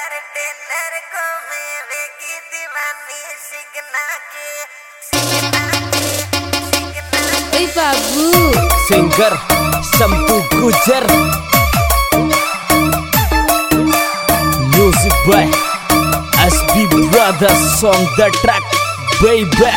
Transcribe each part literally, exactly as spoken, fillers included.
Dinner dinner को मेरे की दीवानी सिगना के ओए बाबू singer Shampu Gujar music by SB brothers song the track baby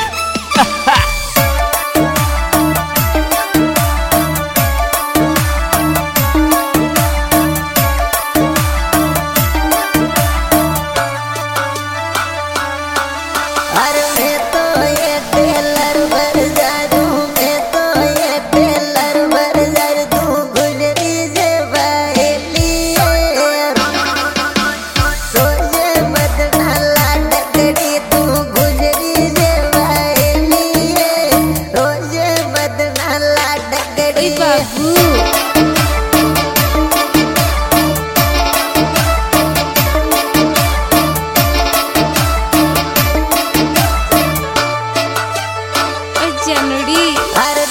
जनड़ी।